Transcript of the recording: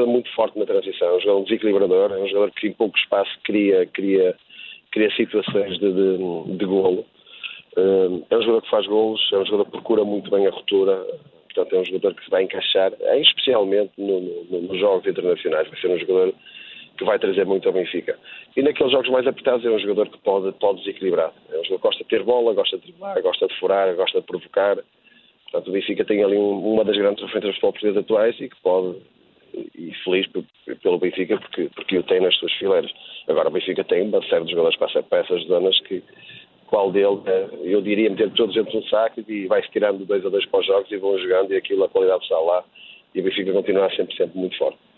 jogador muito forte na transição, é um jogador desequilibrador, é um jogador que em pouco espaço cria situações de golo. É um jogador que faz golos, é um jogador que procura muito bem a ruptura, portanto é um jogador que se vai encaixar, especialmente nos jogos internacionais, vai ser um jogador que vai trazer muito ao Benfica. E naqueles jogos mais apertados é um jogador que pode desequilibrar. É um jogador que gosta de ter bola, gosta de driblar, gosta de furar, gosta de provocar. Portanto, o Benfica tem ali uma das grandes referências do futebol português atuais e que pode, e feliz pelo Benfica porque o tem nas suas fileiras. Agora o Benfica tem uma série de jogadores para essas zonas que qual dele, eu diria, meter todos dentro de um saco e vai-se tirando 2 a 2 para os jogos e vão jogando e aquilo, a qualidade está lá e o Benfica continua sempre muito forte.